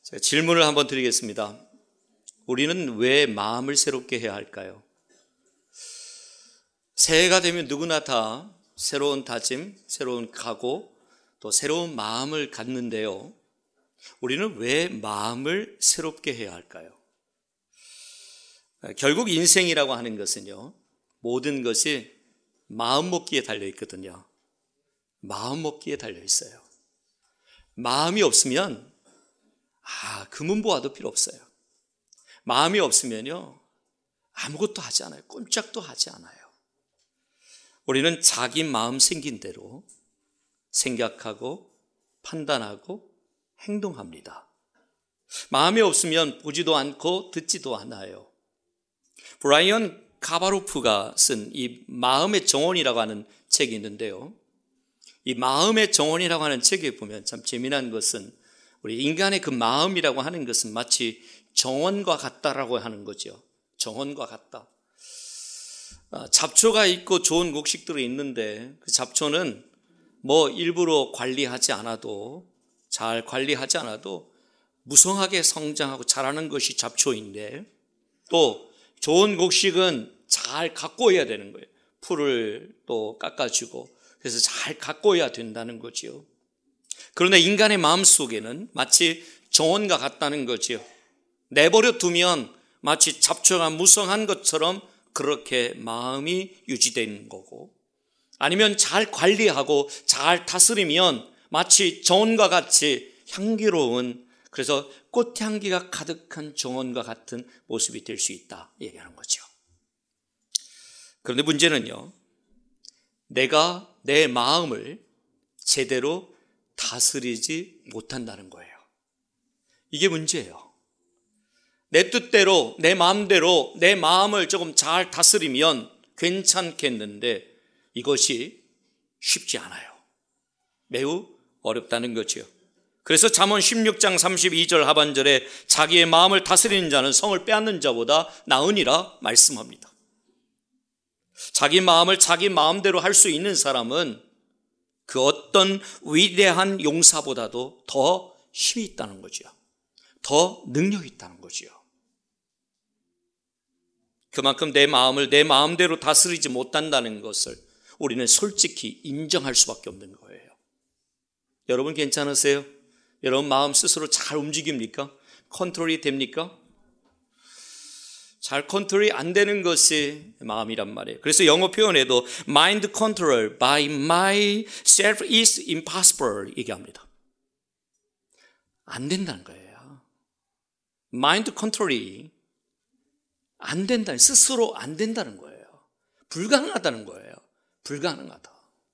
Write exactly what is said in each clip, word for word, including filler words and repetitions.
제가 질문을 한번 드리겠습니다. 우리는 왜 마음을 새롭게 해야 할까요? 새해가 되면 누구나 다 새로운 다짐, 새로운 각오, 또 새로운 마음을 갖는데요. 우리는 왜 마음을 새롭게 해야 할까요? 결국 인생이라고 하는 것은요, 모든 것이 마음 먹기에 달려 있거든요. 마음 먹기에 달려 있어요. 마음이 없으면 아, 금은 보아도 필요 없어요. 마음이 없으면요, 아무것도 하지 않아요. 꼼짝도 하지 않아요. 우리는 자기 마음 생긴 대로 생각하고 판단하고 행동합니다. 마음이 없으면 보지도 않고 듣지도 않아요. 브라이언 카바로프가 쓴 이 마음의 정원이라고 하는 책이 있는데요. 이 마음의 정원이라고 하는 책에 보면 참 재미난 것은 우리 인간의 그 마음이라고 하는 것은 마치 정원과 같다라고 하는 거죠. 정원과 같다. 잡초가 있고 좋은 곡식들이 있는데 그 잡초는 뭐 일부러 관리하지 않아도, 잘 관리하지 않아도 무성하게 성장하고 자라는 것이 잡초인데, 또 좋은 곡식은 잘 가꿔야 되는 거예요. 풀을 또 깎아주고, 그래서 잘 가꿔야 된다는 거지요. 그런데 인간의 마음 속에는 마치 정원과 같다는 거지요. 내버려 두면 마치 잡초가 무성한 것처럼 그렇게 마음이 유지되는 거고, 아니면 잘 관리하고 잘 다스리면 마치 정원과 같이 향기로운, 그래서 꽃향기가 가득한 정원과 같은 모습이 될 수 있다 얘기하는 거죠. 그런데 문제는요, 내가 내 마음을 제대로 다스리지 못한다는 거예요. 이게 문제예요. 내 뜻대로, 내 마음대로 내 마음을 조금 잘 다스리면 괜찮겠는데 이것이 쉽지 않아요. 매우 어렵다는 거죠. 그래서 잠언 십육 장 삼십이 절 하반절에 자기의 마음을 다스리는 자는 성을 빼앗는 자보다 나으니라 말씀합니다. 자기 마음을 자기 마음대로 할 수 있는 사람은 그 어떤 위대한 용사보다도 더 힘이 있다는 거죠. 더 능력이 있다는 거죠. 그만큼 내 마음을 내 마음대로 다스리지 못한다는 것을 우리는 솔직히 인정할 수밖에 없는 거예요. 여러분 괜찮으세요? 여러분 마음 스스로 잘 움직입니까? 컨트롤이 됩니까? 잘 컨트롤이 안 되는 것이 마음이란 말이에요. 그래서 영어 표현에도 mind control by myself is impossible 얘기합니다. 안 된다는 거예요. mind control이 안 된다는, 스스로 안 된다는 거예요. 불가능하다는 거예요. 불가능하다.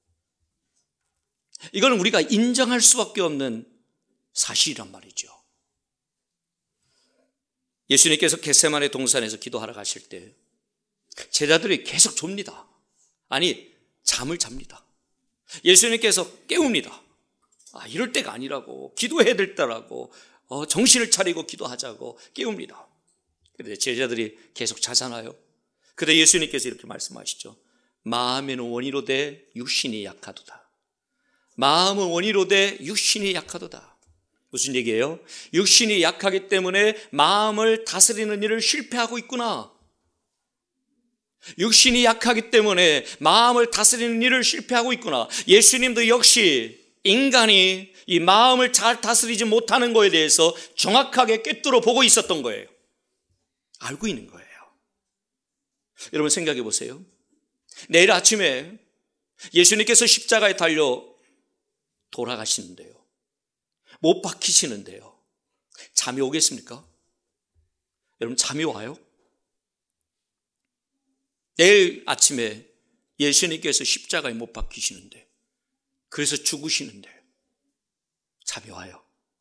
이건 우리가 인정할 수밖에 없는 사실이란 말이죠. 예수님께서 겟세마네 동산에서 기도하러 가실 때 제자들이 계속 좁니다. 아니, 잠을 잡니다. 예수님께서 깨웁니다. 아, 이럴 때가 아니라고, 기도해야 될 때라고, 어, 정신을 차리고 기도하자고 깨웁니다. 그런데 제자들이 계속 자잖아요. 그런데 예수님께서 이렇게 말씀하시죠. 마음에는 원이로되 육신이 약하도다. 마음은 원이로되 육신이 약하도다. 무슨 얘기예요? 육신이 약하기 때문에 마음을 다스리는 일을 실패하고 있구나. 육신이 약하기 때문에 마음을 다스리는 일을 실패하고 있구나. 예수님도 역시 인간이 이 마음을 잘 다스리지 못하는 것에 대해서 정확하게 꿰뚫어 보고 있었던 거예요. 알고 있는 거예요. 여러분 생각해 보세요. 내일 아침에 예수님께서 십자가에 달려 돌아가시는데요, 못 박히시는데요, 잠이 오겠습니까? 여러분 잠이 와요? 내일 아침에 예수님께서 십자가에 못 박히시는데, 그래서 죽으시는데 잠이 와요?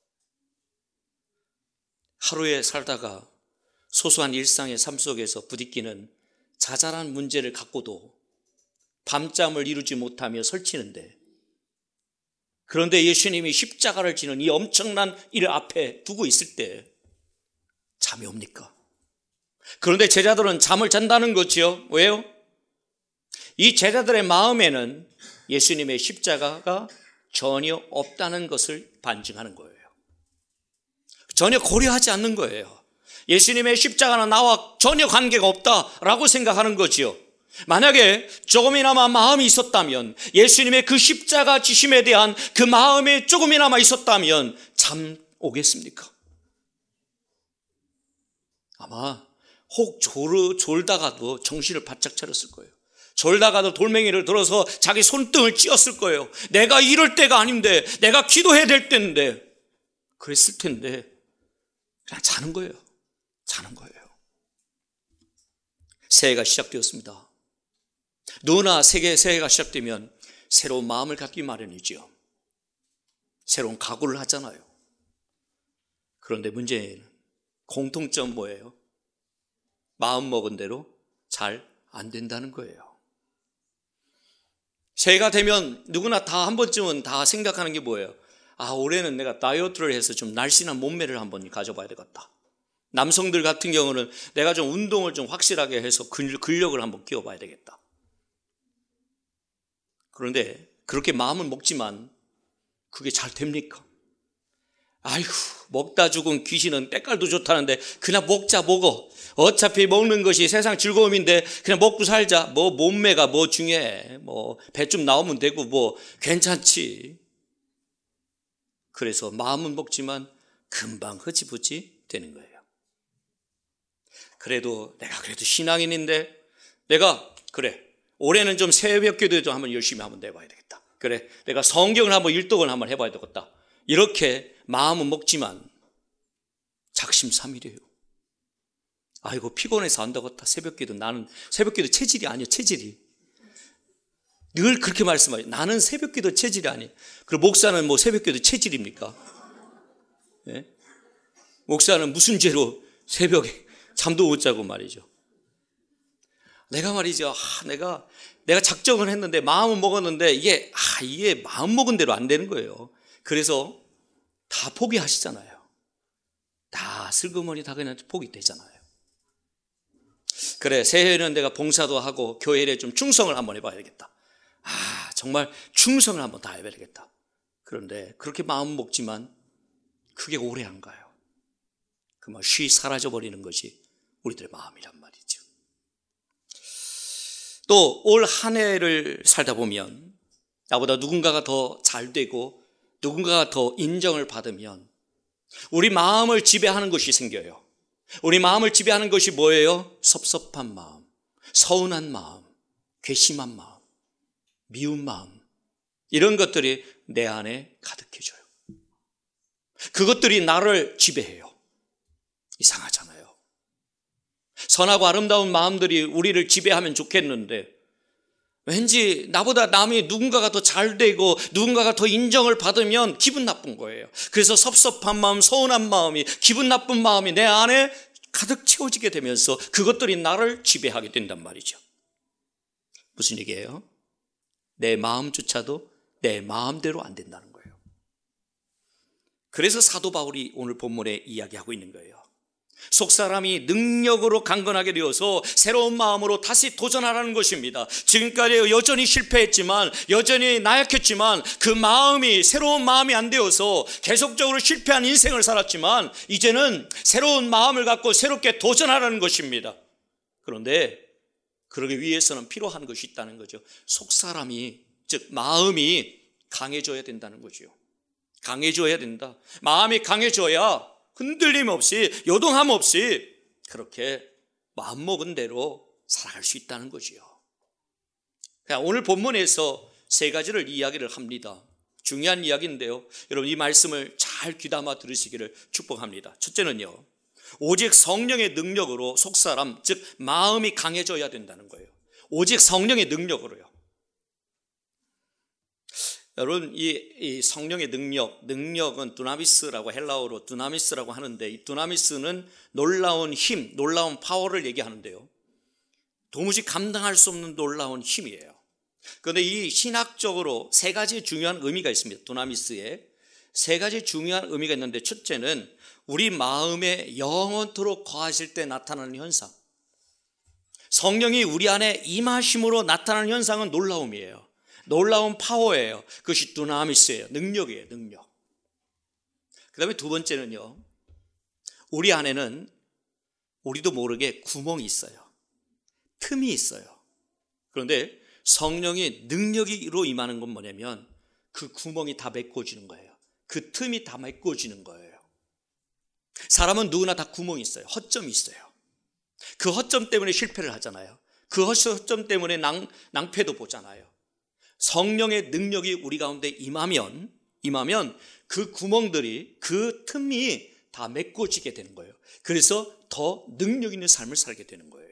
하루에 살다가 소소한 일상의 삶 속에서 부딪히는 자잘한 문제를 갖고도 밤잠을 이루지 못하며 설치는데, 그런데 예수님이 십자가를 지는 이 엄청난 일 앞에 두고 있을 때 잠이 옵니까? 그런데 제자들은 잠을 잔다는 거지요. 왜요? 이 제자들의 마음에는 예수님의 십자가가 전혀 없다는 것을 반증하는 거예요. 전혀 고려하지 않는 거예요. 예수님의 십자가는 나와 전혀 관계가 없다라고 생각하는 거지요. 만약에 조금이나마 마음이 있었다면, 예수님의 그 십자가 지심에 대한 그 마음에 조금이나마 있었다면 잠 오겠습니까? 아마 혹 졸, 졸다가도 정신을 바짝 차렸을 거예요. 졸다가도 돌멩이를 들어서 자기 손등을 찧었을 거예요. 내가 이럴 때가 아닌데, 내가 기도해야 될 때인데, 그랬을 텐데 그냥 자는 거예요. 자는 거예요. 새해가 시작되었습니다. 누구나 세계 새해가 시작되면 새로운 마음을 갖기 마련이지요. 새로운 각오를 하잖아요. 그런데 문제는 공통점 뭐예요? 마음 먹은 대로 잘 안 된다는 거예요. 새해가 되면 누구나 다 한 번쯤은 다 생각하는 게 뭐예요? 아, 올해는 내가 다이어트를 해서 좀 날씬한 몸매를 한번 가져봐야 되겠다. 남성들 같은 경우는 내가 좀 운동을 좀 확실하게 해서 근력을 한번 키워봐야 되겠다. 그런데 그렇게 마음은 먹지만 그게 잘 됩니까? 아이고, 먹다 죽은 귀신은 때깔도 좋다는데 그냥 먹자 먹어. 어차피 먹는 것이 세상 즐거움인데 그냥 먹고 살자. 뭐 몸매가 뭐 중요해. 뭐 배 좀 나오면 되고 뭐 괜찮지. 그래서 마음은 먹지만 금방 흐지부지 되는 거예요. 그래도 내가 그래도 신앙인인데 내가 그래 올해는 좀 새벽 기도도 좀 한번 열심히 한번 내봐야 되겠다. 그래 내가 성경을 한번 일독을 한번 해봐야 되겠다. 이렇게 마음은 먹지만 작심삼일이에요. 아이고 피곤해서 안 되겠다. 새벽 기도 나는 새벽 기도 체질이 아니야. 체질이 늘 그렇게 말씀하죠. 나는 새벽 기도 체질이 아니에요. 그리고 목사는 뭐 새벽 기도 체질입니까? 네? 목사는 무슨 죄로 새벽에 잠도 못 자고 말이죠. 내가 말이죠. 아, 내가 내가 작정을 했는데 마음은 먹었는데 이게 아 이게 마음 먹은 대로 안 되는 거예요. 그래서 다 포기하시잖아요. 다 슬그머니 다 그냥 포기되잖아요. 그래 새해에는 내가 봉사도 하고 교회에 좀 충성을 한번 해봐야 되겠다. 아 정말 충성을 한번 다 해봐야 되겠다. 그런데 그렇게 마음 먹지만 그게 오래 안 가요. 그만 쉬 사라져버리는 것이 우리들의 마음이란 말이죠. 또 올 한 해를 살다 보면 나보다 누군가가 더 잘 되고 누군가가 더 인정을 받으면 우리 마음을 지배하는 것이 생겨요. 우리 마음을 지배하는 것이 뭐예요? 섭섭한 마음, 서운한 마음, 괘씸한 마음, 미운 마음, 이런 것들이 내 안에 가득해져요. 그것들이 나를 지배해요. 이상하잖아요. 선하고 아름다운 마음들이 우리를 지배하면 좋겠는데 왠지 나보다 남이 누군가가 더 잘 되고 누군가가 더 인정을 받으면 기분 나쁜 거예요. 그래서 섭섭한 마음, 서운한 마음이, 기분 나쁜 마음이 내 안에 가득 채워지게 되면서 그것들이 나를 지배하게 된단 말이죠. 무슨 얘기예요? 내 마음조차도 내 마음대로 안 된다는 거예요. 그래서 사도 바울이 오늘 본문에 이야기하고 있는 거예요. 속사람이 능력으로 강건하게 되어서 새로운 마음으로 다시 도전하라는 것입니다. 지금까지 여전히 실패했지만, 여전히 나약했지만 그 마음이 새로운 마음이 안 되어서 계속적으로 실패한 인생을 살았지만 이제는 새로운 마음을 갖고 새롭게 도전하라는 것입니다. 그런데 그러기 위해서는 필요한 것이 있다는 거죠. 속사람이, 즉 마음이 강해져야 된다는 거죠. 강해져야 된다. 마음이 강해져야 흔들림 없이, 요동함 없이 그렇게 마음먹은 대로 살아갈 수 있다는 거지요. 오늘 본문에서 세 가지를 이야기를 합니다. 중요한 이야기인데요. 여러분 이 말씀을 잘 귀담아 들으시기를 축복합니다. 첫째는요, 오직 성령의 능력으로 속사람, 즉 마음이 강해져야 된다는 거예요. 오직 성령의 능력으로요. 여러분 이, 이 성령의 능력, 능력은 두나미스라고, 헬라어로 두나미스라고 하는데, 이 두나미스는 놀라운 힘, 놀라운 파워를 얘기하는데요, 도무지 감당할 수 없는 놀라운 힘이에요. 그런데 이 신학적으로 세 가지 중요한 의미가 있습니다. 두나미스에 세 가지 중요한 의미가 있는데, 첫째는 우리 마음에 영원토록 거하실 때 나타나는 현상, 성령이 우리 안에 임하심으로 나타나는 현상은 놀라움이에요. 놀라운 파워예요. 그것이 두나미스예요. 능력이에요. 능력. 그 다음에 두 번째는요, 우리 안에는 우리도 모르게 구멍이 있어요. 틈이 있어요. 그런데 성령의 능력으로 임하는 건 뭐냐면 그 구멍이 다 메꿔지는 거예요. 그 틈이 다 메꿔지는 거예요. 사람은 누구나 다 구멍이 있어요. 허점이 있어요. 그 허점 때문에 실패를 하잖아요. 그 허점 때문에 낭, 낭패도 보잖아요. 성령의 능력이 우리 가운데 임하면 임하면 그 구멍들이, 그 틈이 다 메꿔지게 되는 거예요. 그래서 더 능력 있는 삶을 살게 되는 거예요.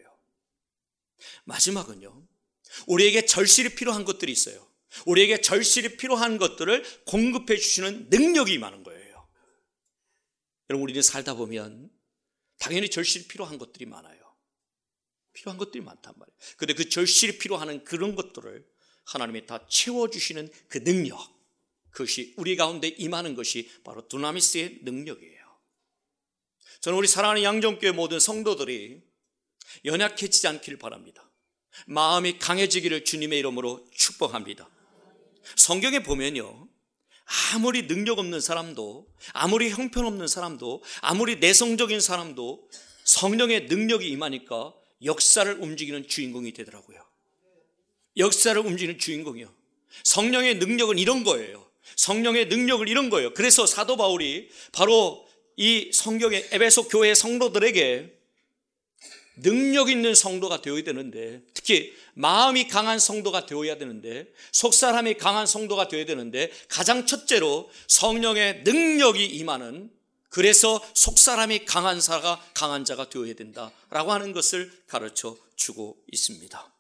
마지막은요, 우리에게 절실히 필요한 것들이 있어요. 우리에게 절실히 필요한 것들을 공급해 주시는 능력이 임하는 거예요. 여러분, 우리는 살다 보면 당연히 절실히 필요한 것들이 많아요. 필요한 것들이 많단 말이에요. 그런데 그 절실히 필요한 그런 것들을 하나님이 다 채워주시는 그 능력, 그것이 우리 가운데 임하는 것이 바로 두나미스의 능력이에요. 저는 우리 사랑하는 양정교회 모든 성도들이 연약해지지 않기를 바랍니다. 마음이 강해지기를 주님의 이름으로 축복합니다. 성경에 보면요, 아무리 능력 없는 사람도, 아무리 형편없는 사람도, 아무리 내성적인 사람도 성령의 능력이 임하니까 역사를 움직이는 주인공이 되더라고요. 역사를 움직이는 주인공이요. 성령의 능력은 이런 거예요. 성령의 능력을 이런 거예요. 그래서 사도 바울이 바로 이 성경의 에베소 교회 성도들에게 능력 있는 성도가 되어야 되는데, 특히 마음이 강한 성도가 되어야 되는데, 속사람이 강한 성도가 되어야 되는데, 가장 첫째로 성령의 능력이 임하는, 그래서 속사람이 강한 자가 강한 자가 되어야 된다라고 하는 것을 가르쳐 주고 있습니다.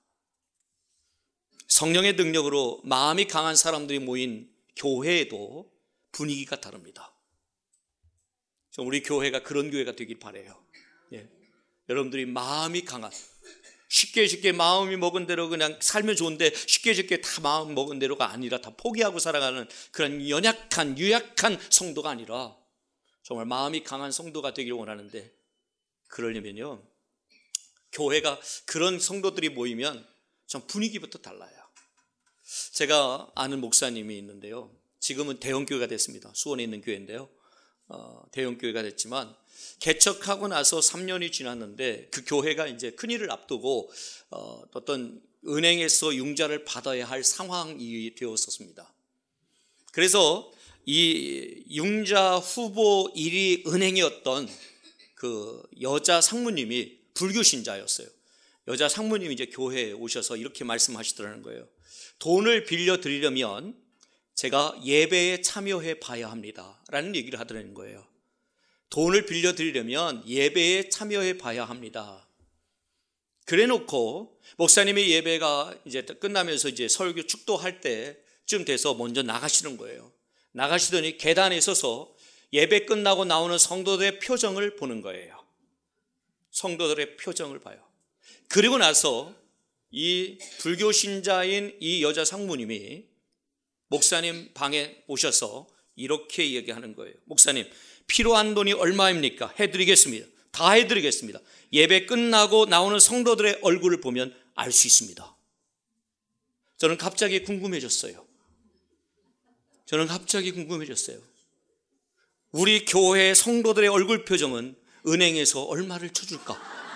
성령의 능력으로 마음이 강한 사람들이 모인 교회에도 분위기가 다릅니다. 우리 교회가 그런 교회가 되길 바라요. 예. 여러분들이 마음이 강한, 쉽게 쉽게 마음이 먹은 대로 그냥 살면 좋은데 쉽게 쉽게 다 마음 먹은 대로가 아니라 다 포기하고 살아가는 그런 연약한 유약한 성도가 아니라 정말 마음이 강한 성도가 되길 원하는데, 그러려면요, 교회가 그런 성도들이 모이면 좀 분위기부터 달라요. 제가 아는 목사님이 있는데요, 지금은 대형교회가 됐습니다. 수원에 있는 교회인데요, 어, 대형교회가 됐지만 개척하고 나서 삼 년이 지났는데 그 교회가 이제 큰일을 앞두고 어, 어떤 은행에서 융자를 받아야 할 상황이 되었었습니다. 그래서 이 융자 후보 일 위 은행이었던 그 여자 상무님이 불교 신자였어요. 여자 상무님이 이제 교회에 오셔서 이렇게 말씀하시더라는 거예요. 돈을 빌려 드리려면 제가 예배에 참여해 봐야 합니다 라는 얘기를 하더라는 거예요. 돈을 빌려 드리려면 예배에 참여해 봐야 합니다. 그래 놓고 목사님의 예배가 이제 끝나면서 이제 설교 축도할 때쯤 돼서 먼저 나가시는 거예요. 나가시더니 계단에 서서 예배 끝나고 나오는 성도들의 표정을 보는 거예요. 성도들의 표정을 봐요. 그리고 나서 이 불교 신자인 이 여자 상무님이 목사님 방에 오셔서 이렇게 얘기하는 거예요. 목사님, 필요한 돈이 얼마입니까? 해드리겠습니다. 다 해드리겠습니다. 예배 끝나고 나오는 성도들의 얼굴을 보면 알 수 있습니다. 저는 갑자기 궁금해졌어요. 저는 갑자기 궁금해졌어요. 우리 교회 성도들의 얼굴 표정은 은행에서 얼마를 쳐줄까?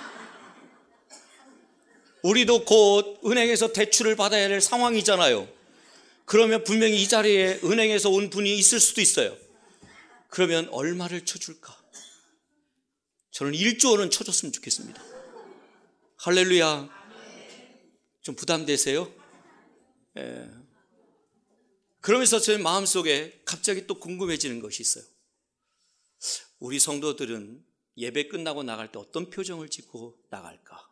우리도 곧 은행에서 대출을 받아야 할 상황이잖아요. 그러면 분명히 이 자리에 은행에서 온 분이 있을 수도 있어요. 그러면 얼마를 쳐줄까? 저는 일조 원은 쳐줬으면 좋겠습니다. 할렐루야. 좀 부담되세요? 예. 그러면서 제 마음속에 갑자기 또 궁금해지는 것이 있어요. 우리 성도들은 예배 끝나고 나갈 때 어떤 표정을 짓고 나갈까?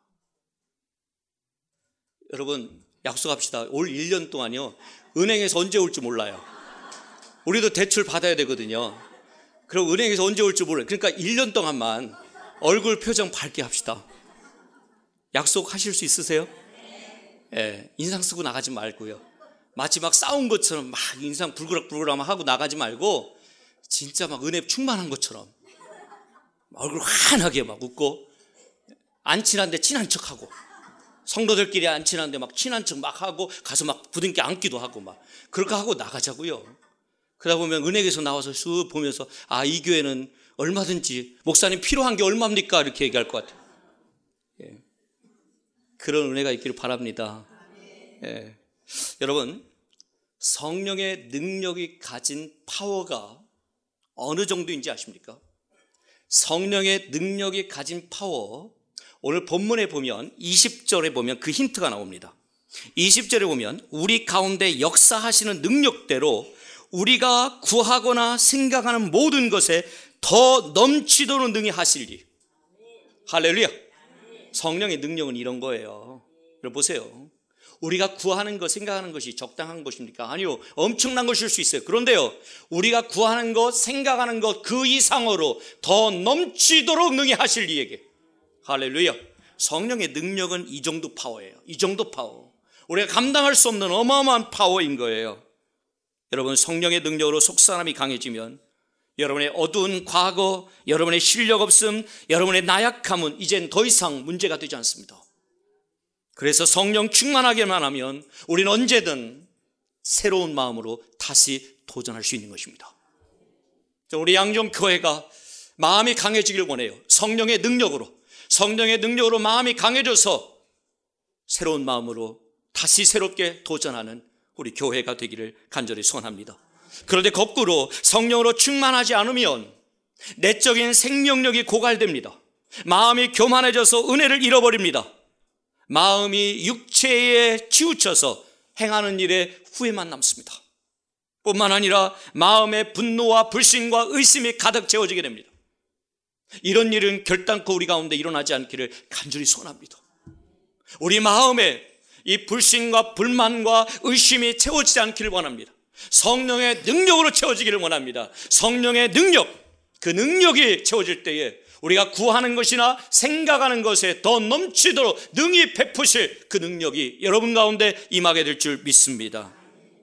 여러분, 약속합시다. 올 일 년 동안요, 은행에서 언제 올지 몰라요. 우리도 대출 받아야 되거든요. 그럼 은행에서 언제 올지 몰라요. 그러니까 일 년 동안만 얼굴 표정 밝게 합시다. 약속하실 수 있으세요? 예, 인상 쓰고 나가지 말고요. 마치 막 싸운 것처럼 막 인상 불그락불그락 하고 나가지 말고 진짜 막 은혜 충만한 것처럼 얼굴 환하게 막 웃고, 안 친한데 친한 척하고, 성도들끼리 안 친한데 막 친한 척 막 하고 가서 막 부둥켜 안기도 하고 막 그렇게 하고 나가자고요. 그러다 보면 은행에서 나와서 쑥 보면서 아, 이 교회는 얼마든지 목사님 필요한 게 얼마입니까? 이렇게 얘기할 것 같아요. 예. 그런 은혜가 있기를 바랍니다. 예. 여러분, 성령의 능력이 가진 파워가 어느 정도인지 아십니까? 성령의 능력이 가진 파워, 오늘 본문에 보면 이십 절에 보면 그 힌트가 나옵니다. 이십 절에 보면 우리 가운데 역사하시는 능력대로 우리가 구하거나 생각하는 모든 것에 더 넘치도록 능히 하시리. 할렐루야. 성령의 능력은 이런 거예요. 여러분 보세요. 우리가 구하는 것, 생각하는 것이 적당한 것입니까? 아니요. 엄청난 것일 수 있어요. 그런데요, 우리가 구하는 것, 생각하는 것 그 이상으로 더 넘치도록 능히 하실 이에게. 할렐루야. 성령의 능력은 이 정도 파워예요. 이 정도 파워. 우리가 감당할 수 없는 어마어마한 파워인 거예요. 여러분, 성령의 능력으로 속사람이 강해지면 여러분의 어두운 과거, 여러분의 실력 없음, 여러분의 나약함은 이젠 더 이상 문제가 되지 않습니다. 그래서 성령 충만하게만 하면 우리는 언제든 새로운 마음으로 다시 도전할 수 있는 것입니다. 우리 양정교회가 마음이 강해지길 원해요. 성령의 능력으로, 성령의 능력으로 마음이 강해져서 새로운 마음으로 다시 새롭게 도전하는 우리 교회가 되기를 간절히 소원합니다. 그런데 거꾸로 성령으로 충만하지 않으면 내적인 생명력이 고갈됩니다. 마음이 교만해져서 은혜를 잃어버립니다. 마음이 육체에 치우쳐서 행하는 일에 후회만 남습니다. 뿐만 아니라 마음의 분노와 불신과 의심이 가득 채워지게 됩니다. 이런 일은 결단코 우리 가운데 일어나지 않기를 간절히 소원합니다. 우리 마음에 이 불신과 불만과 의심이 채워지지 않기를 원합니다. 성령의 능력으로 채워지기를 원합니다. 성령의 능력, 그 능력이 채워질 때에 우리가 구하는 것이나 생각하는 것에 더 넘치도록 능히 베푸실 그 능력이 여러분 가운데 임하게 될 줄 믿습니다.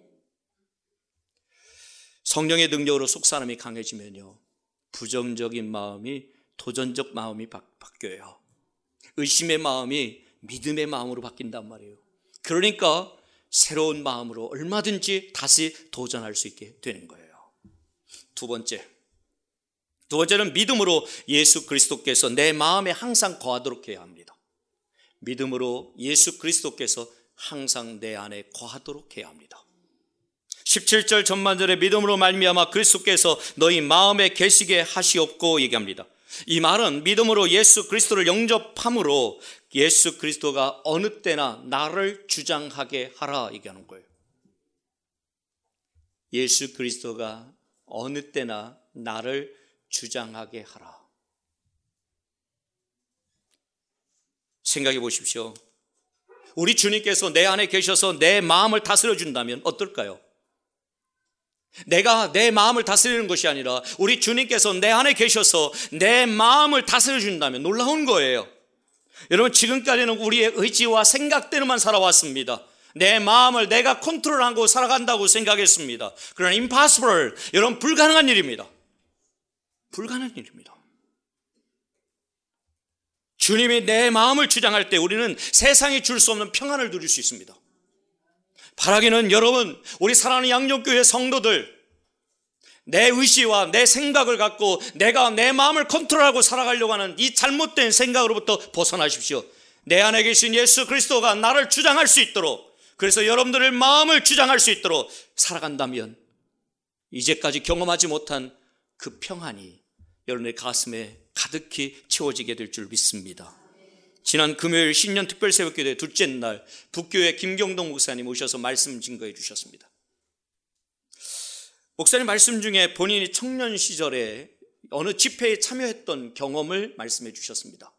성령의 능력으로 속사람이 강해지면요, 부정적인 마음이 도전적 마음이 바, 바뀌어요. 의심의 마음이 믿음의 마음으로 바뀐단 말이에요. 그러니까 새로운 마음으로 얼마든지 다시 도전할 수 있게 되는 거예요. 두 번째, 두 번째는 믿음으로 예수 그리스도께서 내 마음에 항상 거하도록 해야 합니다. 믿음으로 예수 그리스도께서 항상 내 안에 거하도록 해야 합니다. 십칠 절 전반절에 믿음으로 말미암아 그리스도께서 너희 마음에 계시게 하시옵고 얘기합니다. 이 말은 믿음으로 예수 그리스도를 영접함으로 예수 그리스도가 어느 때나 나를 주장하게 하라 얘기하는 거예요. 예수 그리스도가 어느 때나 나를 주장하게 하라. 생각해 보십시오. 우리 주님께서 내 안에 계셔서 내 마음을 다스려 준다면 어떨까요? 내가 내 마음을 다스리는 것이 아니라 우리 주님께서 내 안에 계셔서 내 마음을 다스려 준다면 놀라운 거예요. 여러분, 지금까지는 우리의 의지와 생각대로만 살아왔습니다. 내 마음을 내가 컨트롤하고 살아간다고 생각했습니다. 그러나 impossible, 여러분, 불가능한 일입니다. 불가능한 일입니다. 주님이 내 마음을 주장할 때 우리는 세상이 줄 수 없는 평안을 누릴 수 있습니다. 바라기는 여러분, 우리 사랑하는 양정교회 성도들, 내 의지와 내 생각을 갖고 내가 내 마음을 컨트롤하고 살아가려고 하는 이 잘못된 생각으로부터 벗어나십시오. 내 안에 계신 예수 그리스도가 나를 주장할 수 있도록, 그래서 여러분들의 마음을 주장할 수 있도록 살아간다면 이제까지 경험하지 못한 그 평안이 여러분의 가슴에 가득히 채워지게 될 줄 믿습니다. 지난 금요일 신년 특별 새벽기도회 둘째 날 북교회 김경동 목사님 오셔서 말씀 증거해 주셨습니다. 목사님 말씀 중에 본인이 청년 시절에 어느 집회에 참여했던 경험을 말씀해 주셨습니다.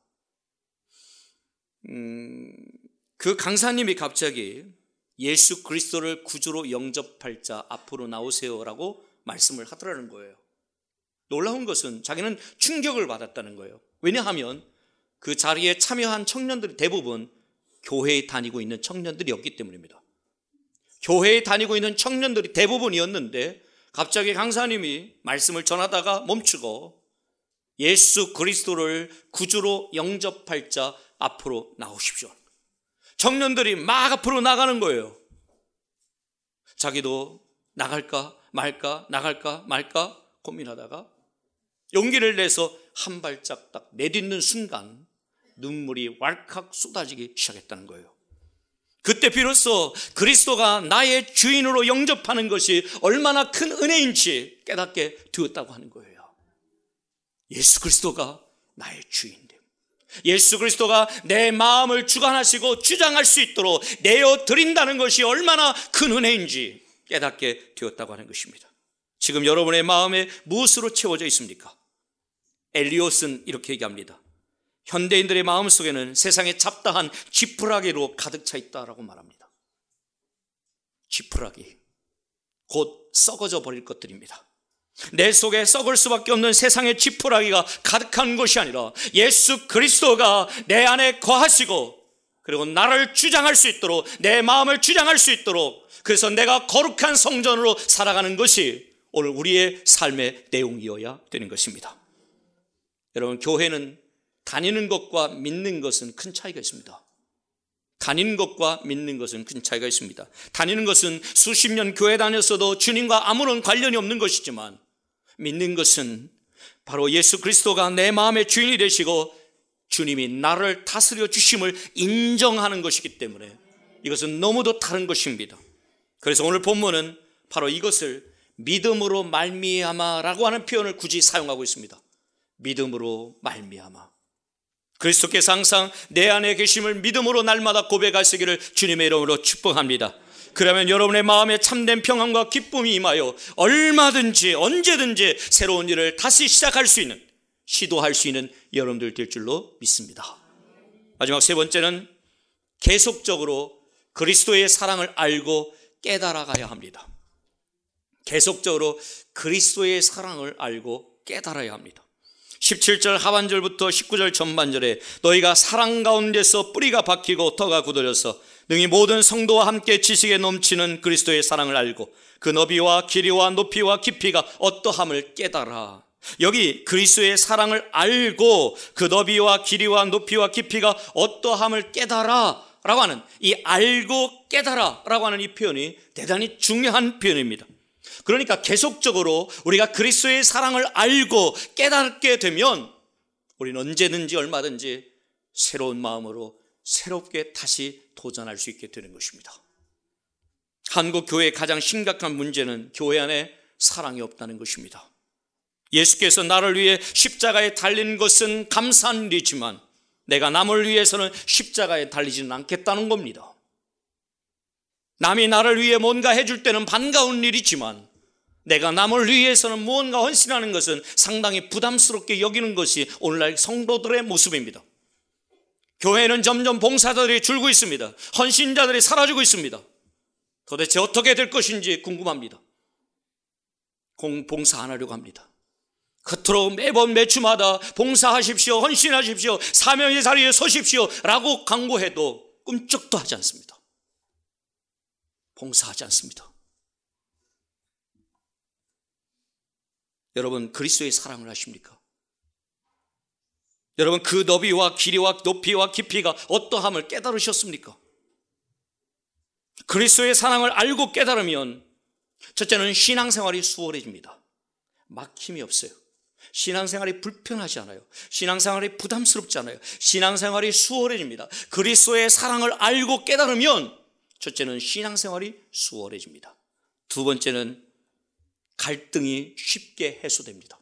음, 그 강사님이 갑자기 예수 그리스도를 구주로 영접할 자 앞으로 나오세요라고 말씀을 하더라는 거예요. 놀라운 것은 자기는 충격을 받았다는 거예요. 왜냐하면 그 자리에 참여한 청년들이 대부분 교회에 다니고 있는 청년들이었기 때문입니다. 교회에 다니고 있는 청년들이 대부분이었는데 갑자기 강사님이 말씀을 전하다가 멈추고 예수 그리스도를 구주로 영접할 자 앞으로 나오십시오. 청년들이 막 앞으로 나가는 거예요. 자기도 나갈까 말까 나갈까 말까 고민하다가 용기를 내서 한 발짝 딱 내딛는 순간 눈물이 왈칵 쏟아지기 시작했다는 거예요. 그때 비로소 그리스도가 나의 주인으로 영접하는 것이 얼마나 큰 은혜인지 깨닫게 되었다고 하는 거예요. 예수 그리스도가 나의 주인됨, 예수 그리스도가 내 마음을 주관하시고 주장할 수 있도록 내어드린다는 것이 얼마나 큰 은혜인지 깨닫게 되었다고 하는 것입니다. 지금 여러분의 마음에 무엇으로 채워져 있습니까? 엘리엇은 이렇게 얘기합니다. 현대인들의 마음속에는 세상의 잡다한 지푸라기로 가득 차 있다라고 말합니다. 지푸라기, 곧 썩어져 버릴 것들입니다. 내 속에 썩을 수밖에 없는 세상의 지푸라기가 가득한 것이 아니라 예수 그리스도가 내 안에 거하시고 그리고 나를 주장할 수 있도록, 내 마음을 주장할 수 있도록, 그래서 내가 거룩한 성전으로 살아가는 것이 오늘 우리의 삶의 내용이어야 되는 것입니다. 여러분, 교회는 다니는 것과 믿는 것은 큰 차이가 있습니다. 다니는 것과 믿는 것은 큰 차이가 있습니다. 다니는 것은 수십 년 교회 다녔어도 주님과 아무런 관련이 없는 것이지만, 믿는 것은 바로 예수 그리스도가 내 마음의 주인이 되시고 주님이 나를 다스려 주심을 인정하는 것이기 때문에 이것은 너무도 다른 것입니다. 그래서 오늘 본문은 바로 이것을 믿음으로 말미암아라고 하는 표현을 굳이 사용하고 있습니다. 믿음으로 말미암아. 그리스도께서 항상 내 안에 계심을 믿음으로 날마다 고백하시기를 주님의 이름으로 축복합니다. 그러면 여러분의 마음에 참된 평안과 기쁨이 임하여 얼마든지 언제든지 새로운 일을 다시 시작할 수 있는, 시도할 수 있는 여러분들 될 줄로 믿습니다. 마지막 세 번째는 계속적으로 그리스도의 사랑을 알고 깨달아가야 합니다. 계속적으로 그리스도의 사랑을 알고 깨달아야 합니다. 십칠 절 하반절부터 십구 절 전반절에 너희가 사랑 가운데서 뿌리가 박히고 터가 굳어져서 능히 모든 성도와 함께 지식에 넘치는 그리스도의 사랑을 알고 그 너비와 길이와 높이와 깊이가 어떠함을 깨달아. 여기 그리스도의 사랑을 알고 그 너비와 길이와 높이와 깊이가 어떠함을 깨달아 라고 하는 이 알고 깨달아 라고 하는 이 표현이 대단히 중요한 표현입니다. 그러니까 계속적으로 우리가 그리스도의 사랑을 알고 깨닫게 되면 우리는 언제든지 얼마든지 새로운 마음으로 새롭게 다시 도전할 수 있게 되는 것입니다. 한국 교회의 가장 심각한 문제는 교회 안에 사랑이 없다는 것입니다. 예수께서 나를 위해 십자가에 달린 것은 감사한 일이지만 내가 남을 위해서는 십자가에 달리지는 않겠다는 겁니다. 남이 나를 위해 뭔가 해줄 때는 반가운 일이지만 내가 남을 위해서는 무언가 헌신하는 것은 상당히 부담스럽게 여기는 것이 오늘날 성도들의 모습입니다. 교회는 점점 봉사자들이 줄고 있습니다. 헌신자들이 사라지고 있습니다. 도대체 어떻게 될 것인지 궁금합니다. 공, 봉사 안 하려고 합니다. 그토록 매번 매주마다 봉사하십시오, 헌신하십시오, 사명의 자리에 서십시오 라고 강구해도 꿈쩍도 하지 않습니다. 봉사하지 않습니다. 여러분, 그리스도의 사랑을 아십니까? 여러분, 그 너비와 길이와 높이와 깊이가 어떠함을 깨달으셨습니까? 그리스도의 사랑을 알고 깨달으면 첫째는 신앙생활이 수월해집니다. 막힘이 없어요. 신앙생활이 불편하지 않아요. 신앙생활이 부담스럽지 않아요. 신앙생활이 수월해집니다. 그리스도의 사랑을 알고 깨달으면 첫째는 신앙생활이 수월해집니다. 두 번째는 갈등이 쉽게 해소됩니다.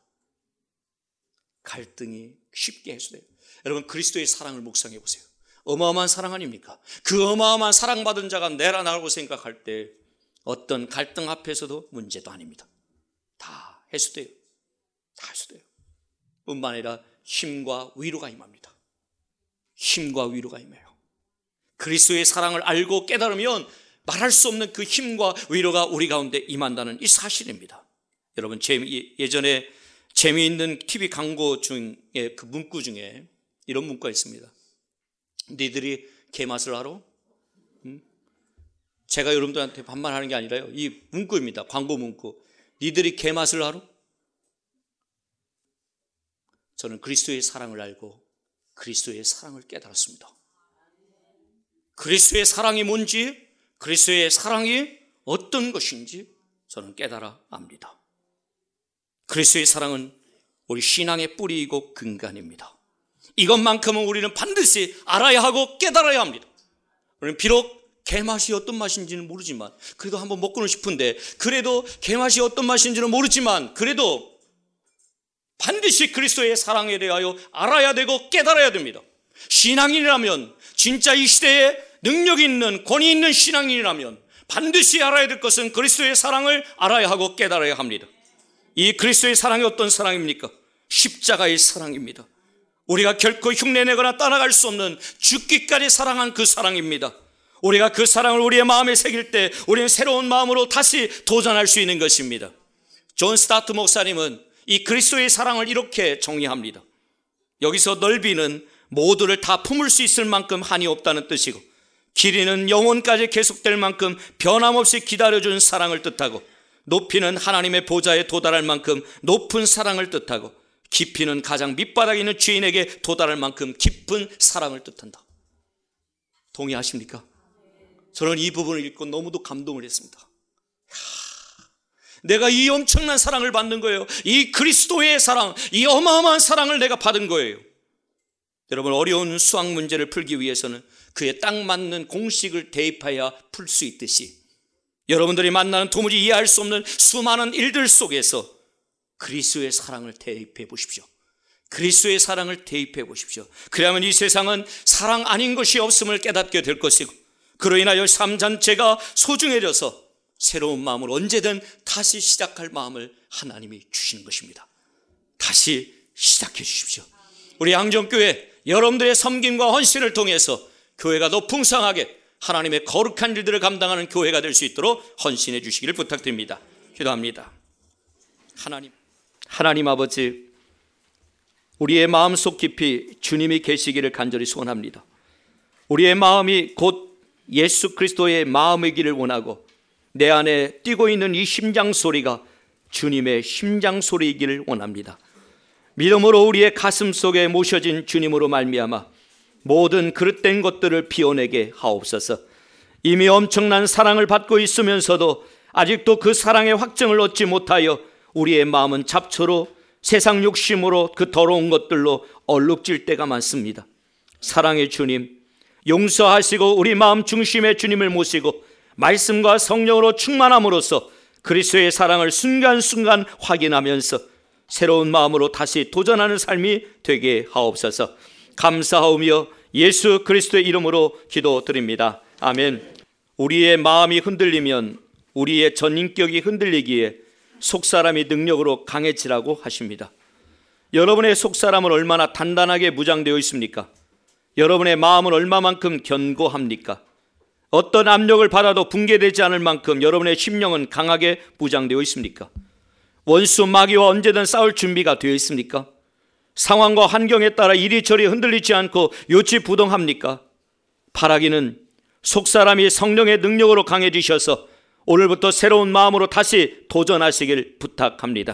갈등이 쉽게 해소돼요. 여러분, 그리스도의 사랑을 묵상해 보세요. 어마어마한 사랑 아닙니까? 그 어마어마한 사랑받은 자가 내라 나라고 생각할 때 어떤 갈등 앞에서도 문제도 아닙니다. 다 해소돼요. 다 해소돼요. 뿐만 아니라 힘과 위로가 임합니다. 힘과 위로가 임해요. 그리스도의 사랑을 알고 깨달으면 말할 수 없는 그 힘과 위로가 우리 가운데 임한다는 이 사실입니다. 여러분, 예전에 재미있는 티비 광고 중에 그 문구 중에 이런 문구가 있습니다. 니들이 개맛을 알아? 음? 제가 여러분들한테 반말하는 게 아니라요. 이 문구입니다. 광고 문구. 니들이 개맛을 알아? 저는 그리스도의 사랑을 알고 그리스도의 사랑을 깨달았습니다. 그리스도의 사랑이 뭔지, 그리스도의 사랑이 어떤 것인지 저는 깨달아 압니다. 그리스도의 사랑은 우리 신앙의 뿌리이고 근간입니다. 이것만큼은 우리는 반드시 알아야 하고 깨달아야 합니다. 우리는 비록 게맛이 어떤 맛인지는 모르지만, 그래도 한번 먹고는 싶은데, 그래도 게맛이 어떤 맛인지는 모르지만 그래도 반드시 그리스도의 사랑에 대하여 알아야 되고 깨달아야 됩니다. 신앙인이라면, 진짜 이 시대에 능력 있는 권위 있는 신앙인이라면 반드시 알아야 될 것은 그리스도의 사랑을 알아야 하고 깨달아야 합니다. 이 그리스도의 사랑이 어떤 사랑입니까? 십자가의 사랑입니다. 우리가 결코 흉내내거나 따라갈 수 없는 죽기까지 사랑한 그 사랑입니다. 우리가 그 사랑을 우리의 마음에 새길 때 우리는 새로운 마음으로 다시 도전할 수 있는 것입니다. 존 스타트 목사님은 이 그리스도의 사랑을 이렇게 정의합니다. 여기서 넓이는 모두를 다 품을 수 있을 만큼 한이 없다는 뜻이고, 길이는 영혼까지 계속될 만큼 변함없이 기다려준 사랑을 뜻하고, 높이는 하나님의 보좌에 도달할 만큼 높은 사랑을 뜻하고, 깊이는 가장 밑바닥에 있는 죄인에게 도달할 만큼 깊은 사랑을 뜻한다. 동의하십니까? 저는 이 부분을 읽고 너무도 감동을 했습니다. 내가 이 엄청난 사랑을 받는 거예요. 이 그리스도의 사랑, 이 어마어마한 사랑을 내가 받은 거예요. 여러분, 어려운 수학 문제를 풀기 위해서는 그에 딱 맞는 공식을 대입해야 풀 수 있듯이, 여러분들이 만나는 도무지 이해할 수 없는 수많은 일들 속에서 그리스도의 사랑을 대입해 보십시오. 그리스도의 사랑을 대입해 보십시오. 그러면 이 세상은 사랑 아닌 것이 없음을 깨닫게 될 것이고, 그로 인하여 삶 전체가 소중해져서 새로운 마음을 언제든 다시 시작할 마음을 하나님이 주시는 것입니다. 다시 시작해 주십시오. 우리 양정교회 여러분들의 섬김과 헌신을 통해서 교회가 더 풍성하게 하나님의 거룩한 일들을 감당하는 교회가 될 수 있도록 헌신해 주시기를 부탁드립니다. 기도합니다. 하나님, 하나님 아버지, 우리의 마음속 깊이 주님이 계시기를 간절히 소원합니다. 우리의 마음이 곧 예수 그리스도의 마음이기를 원하고, 내 안에 뛰고 있는 이 심장 소리가 주님의 심장 소리이기를 원합니다. 믿음으로 우리의 가슴 속에 모셔진 주님으로 말미암아 모든 그릇된 것들을 비워내게 하옵소서. 이미 엄청난 사랑을 받고 있으면서도 아직도 그 사랑의 확증을 얻지 못하여 우리의 마음은 잡초로, 세상 욕심으로, 그 더러운 것들로 얼룩질 때가 많습니다. 사랑의 주님, 용서하시고 우리 마음 중심의 주님을 모시고 말씀과 성령으로 충만함으로써 그리스도의 사랑을 순간순간 확인하면서 새로운 마음으로 다시 도전하는 삶이 되게 하옵소서. 감사하오며 예수 그리스도의 이름으로 기도드립니다. 아멘. 우리의 마음이 흔들리면 우리의 전인격이 흔들리기에 속사람이 능력으로 강해지라고 하십니다. 여러분의 속사람은 얼마나 단단하게 무장되어 있습니까? 여러분의 마음은 얼마만큼 견고합니까? 어떤 압력을 받아도 붕괴되지 않을 만큼 여러분의 심령은 강하게 무장되어 있습니까? 원수 마귀와 언제든 싸울 준비가 되어 있습니까? 상황과 환경에 따라 이리저리 흔들리지 않고 요지부동합니까? 바라기는 속사람이 성령의 능력으로 강해지셔서 오늘부터 새로운 마음으로 다시 도전하시길 부탁합니다.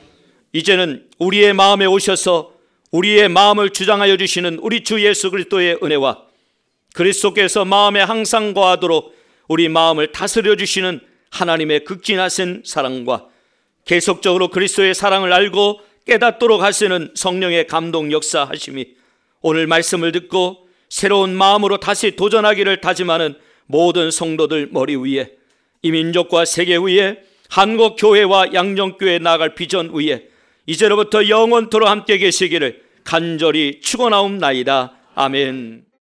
이제는 우리의 마음에 오셔서 우리의 마음을 주장하여 주시는 우리 주 예수 그리스도의 은혜와 그리스도께서 마음에 항상 거하도록 우리 마음을 다스려 주시는 하나님의 극진하신 사랑과 계속적으로 그리스도의 사랑을 알고 깨닫도록 하시는 성령의 감동 역사하심이 오늘 말씀을 듣고 새로운 마음으로 다시 도전하기를 다짐하는 모든 성도들 머리 위에, 이 민족과 세계 위에, 한국 교회와 양정교회에 나아갈 비전 위에 이제로부터 영원토록 함께 계시기를 간절히 축원하옵나이다. 아멘.